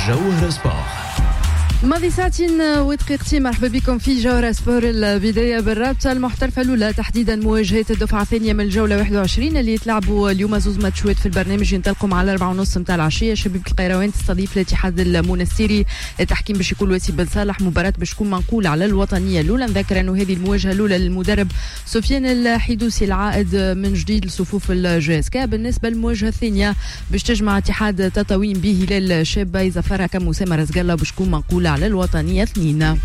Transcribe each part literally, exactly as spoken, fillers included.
جوهر سبور. ماضي ساعتين ودقيقتين مرحبا بكم في جوهر سبور. البداية بالرابطة المحترفة الأولى تحديدا مواجهة الدفعة الثانية من الجولة واحد وعشرين اللي يتلعبوا اليوم زوز ماتشات في البرنامج ينطلقوا على أربعة ونص متاع العشية. شبيبة القيروان تستضيف الاتحاد المنستيري. التحكيم باش يكون واسي بن صالح. مباراة باش تكون منقولة على الوطنية الأولى. نذكر أنه هذه المواجهة الأولى للمدرب سفيان الحيدوسي العائد من جديد لصفوف الجي اس كا. بالنسبة للمواجهة الثانية باش تجمع اتحاد تطاوين بهلال شابة يزفرها كم أسامة رزقالله باش تكون منقولة على الوطنية اثنين.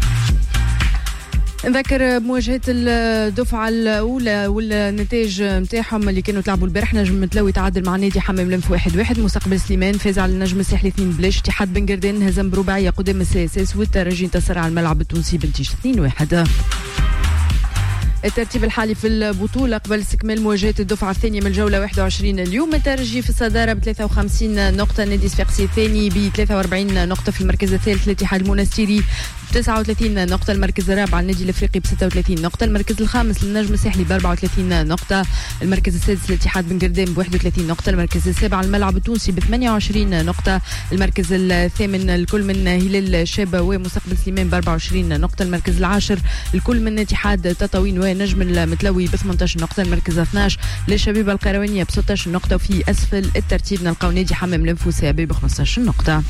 نذكر مواجهة الدفعة الأولى والنتائج نتاعهم اللي كانوا تلعبوا البارح. نجم متلوي تعادل مع نادي حمام لنف واحد واحد. مستقبل سليمان فاز على النجم الساحلي اثنين بلاش. اتحاد بن قردان هزم برباعية قدام السي اس اس. والترجي انتصر على الملعب التونسي بنتيج اثنين واحد. الترتيب الحالي في البطولة قبل استكمال مواجهة الدفعة الثانية من الجولة واحد وعشرين اليوم. الترجي في الصدارة ب ثلاثة وخمسين نقطة. نادي صفاقسي الثاني ب ثلاثة وأربعين نقطة. في المركز الثالث الاتحاد المنستيري ب تسعة وثلاثين نقطة. المركز الرابع النادي الافريقي ب ستة وثلاثين نقطة. المركز الخامس للنجم الساحلي ب أربعة وثلاثين نقطة. المركز السادس الاتحاد بن قردان ب واحد وثلاثين نقطة. المركز السابع الملعب التونسي ب ثمانية وعشرين نقطة. المركز الثامن الكل من هلال شابة ومستقبل سليمان ب أربعة وعشرين نقطة. المركز العاشر الكل من اتحاد تطاوين ونجم المتلوي ب ثمانية عشر نقطة. المركز اثناش للشبيبة القيروانية ب ستة عشر نقطة. وفي أسفل الترتيب نلقاو نادي حمام لنفوسها ب خمسة عشر نقطة.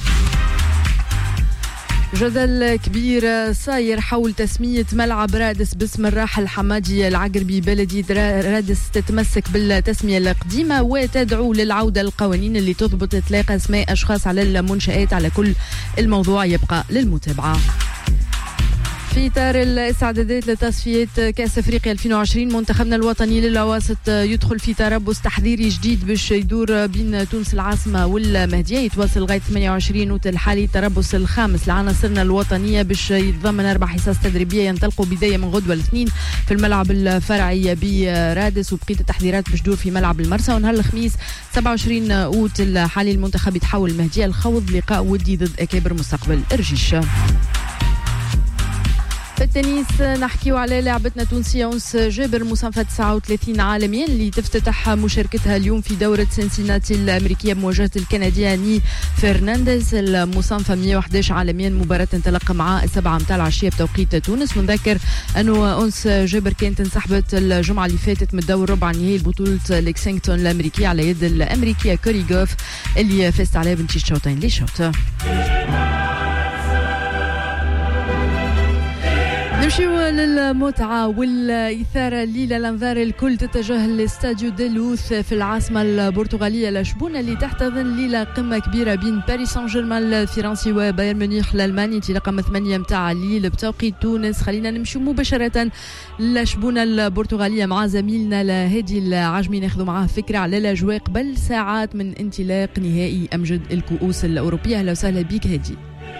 جدل كبير صاير حول تسمية ملعب رادس باسم الراحل حمادي العقربي. بلدية رادس تتمسك بالتسمية القديمة وتدعو للعودة للقوانين اللي تضبط إطلاق أسماء أشخاص على المنشآت. على كل الموضوع يبقى للمتابعة. في إطار الاستعدادات لتصفيات كأس أفريقيا ألفين وعشرين منتخبنا الوطني للأواسط يدخل في تربص تحضيري جديد باش يدور بين تونس العاصمة والمهدية. يتواصل لغاية ثمانية وعشرين أوت الحالي التربص الخامس لعناصرنا الوطنية باش يتضمن أربع حصص تدريبية ينطلقوا بداية من غدوة الاثنين في الملعب الفرعي برادس. وبقية التحضيرات باش تدور في ملعب المرسى. ونهار الخميس سبعة وعشرين أوت الحالي المنتخب يتحول المهدية لخوض لقاء ودي ضد أكابر مستقبل الرجيش. في التنس نحكيو على لاعبتنا التونسية أنس جابر مصنفة تسعة وثلاثين عالميا اللي تفتتح مشاركتها اليوم في دورة سنسيناتي الأمريكية بمواجهة الكندية ني فرنانديز. المصنفة مئة وأحد عشر عالميا. مباراة انطلق مع السبعة متاع العشية بتوقيت تونس. ونذكر أنه أنس جابر كانت انسحبت الجمعة اللي فاتت من دور ربع نهائي بطولة لكسينغتون الأمريكية على يد الأمريكية كوري جوف اللي فازت عليها بنتيجة شوطين لشوط. نمشيو للمتعة والإثارة الليلة. الأنظار الكل تتجه لاستاديو ديلوث في العاصمة البرتغالية لشبونة اللي تحتضن ليلة قمة كبيرة بين باريس سان جيرمان الفرنسي وبايرن ميونخ الألماني رقم ثمانية متاع الليل بتوقيت تونس. خلينا نمشيو مباشرة لشبونة البرتغالية مع زميلنا لهادي العجمي ناخذ معاه فكرة على الأجواء قبل ساعات من انطلاق نهائي أمجد الكؤوس الأوروبية. أهلا وسهلا بك هادي.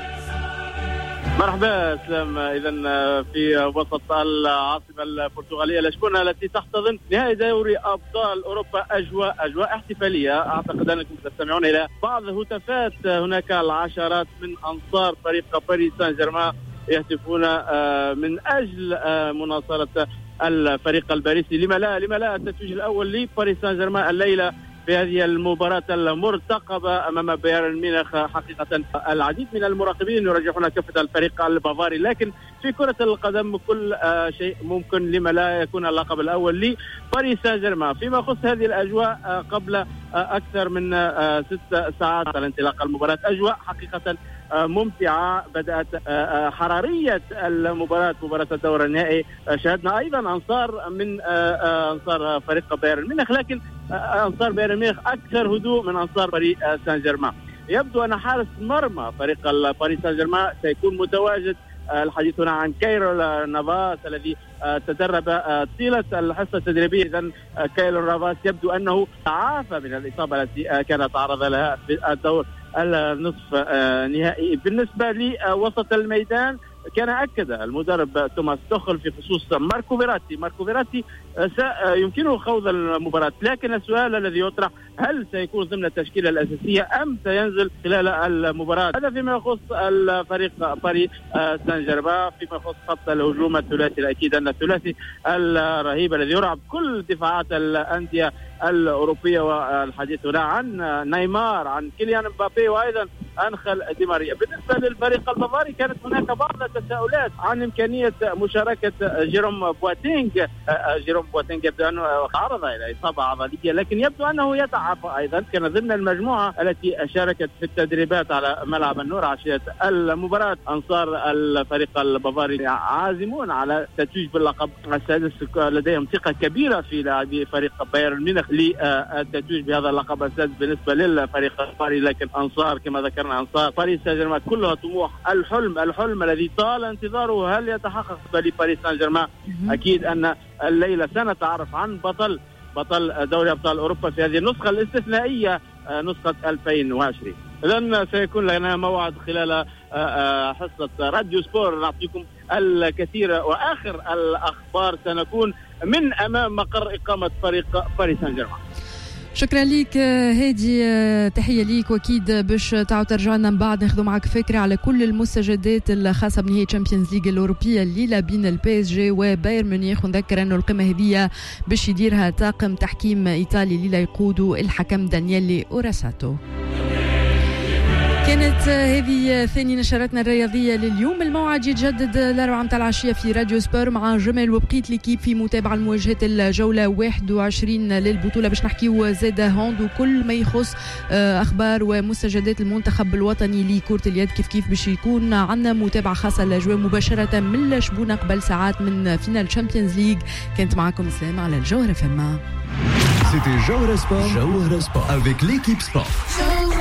مرحبا سلام. اذا في وسط العاصمه البرتغاليه لشبونه التي تحتضن نهائي دوري ابطال اوروبا اجواء اجواء احتفاليه. اعتقد انكم تستمعون الى بعض الهتافات. هناك العشرات من انصار فريق باريس سان جيرمان يهتفون من اجل مناصره الفريق الباريسي. لما لا لما لا التتويج الاول لباريس سان جيرمان الليله في هذه المباراة المرتقبة أمام بايرن ميونخ. حقيقة العديد من المراقبين يرجحون كفة الفريق البافاري، لكن في كرة القدم كل شيء ممكن. لما لا يكون اللقب الأول لباريس سان جيرمان. فيما يخص هذه الأجواء قبل أكثر من ست ساعات على انطلاق المباراة، أجواء حقيقة ممتعة بدأت حرارية المباراة مباراة الدور النهائي. شاهدنا أيضا أنصار من أنصار فريق بايرن ميونخ، لكن أنصار بايرن ميونخ أكثر هدوء من أنصار باريس سان جيرمان. يبدو أن حارس مرمى فريق باريس سان جيرمان سيكون متواجد. الحديث هنا عن كايلو نافاس الذي تدرب طيلة الحصة التدريبية. إذن كايلو نافاس يبدو أنه تعافى من الإصابة التي كان تعرض لها في الدور النصف نهائي. بالنسبة لوسط الميدان كان أكد المدرب توماس توخل في خصوص ماركو فيراتي. ماركو فيراتي يمكنه خوض المباراة، لكن السؤال الذي يطرح هل سيكون ضمن التشكيلة الأساسية أم سينزل خلال المباراة. هذا فيما يخص الفريق باريس سان جيرمان. فيما يخص خط الهجوم الثلاثي، الأكيد أن الثلاثي الرهيب الذي يرعب كل دفاعات الأندية الأوروبية، والحديث هنا عن نيمار، عن كيليان مبابي، وأيضا أنخل دي ماريا. بالنسبة للفريق البافاري كانت هناك بعض التساؤلات عن إمكانية مشاركة جيروم بواتينغ. جيروم بواتينغ يبدو أنه تعرض إلى إصابة عضلية، لكن يبدو أنه يتعافى أيضا. كان ضمن المجموعة التي شاركت في التدريبات على ملعب النور عشية المباراة. أنصار الفريق البافاري عازمون على التتويج باللقب السادس، لديهم ثقة كبيرة في لاعبي فريق بايرن ميونخ للتتويج بهذا اللقب السادس بالنسبة للفريق البافاري. لكن أنصار كما ذكرنا أنصار باريس سان جيرمان كلها طموح، الحلم الحلم الذي طال انتظاره هل يتحقق لباريس سان جيرمان؟ أكيد أن الليلة سنتعرف عن بطل بطل دوري أبطال أوروبا في هذه النسخة الاستثنائية، نسخة ألفين وعشرين. إذن سيكون لنا موعد خلال حصة راديو سبور نعطيكم الكثير وآخر الأخبار سنكون من أمام مقر إقامة فريق باريس سان جيرمان. شكرا ليك هادي، تحية ليك، واكيد باش تعاود ترجع لنا من بعد ناخذ معك فكرة على كل المستجدات الخاصة بنهائي تشامبيونز ليج الأوروبية الليلة بين البي اس جي وبايرن ميونخ. ونذكر انه القمة هذه باش يديرها طاقم تحكيم ايطالي الليلة يقودوا الحكم دانييلي اوراساتو. كانت هذه ثاني نشراتنا الرياضية لليوم. الموعد يتجدد الأربعة متاع العشية في راديو سبور مع جمال وبقيت ليكيب في متابعة لمواجهة الجولة واحد وعشرين للبطولة، باش نحكيو زاد هوند وكل ما يخص أخبار ومستجدات المنتخب الوطني لكرة اليد. كيف كيف باش يكون عندنا متابعة خاصة للأجواء مباشرة من لشبونة قبل ساعات من فينال تشامبيونز ليج. كانت معكم سلام على الجوهرة فما. C'était Jawhara Sport. Jawhara Sport avec l'équipe sport.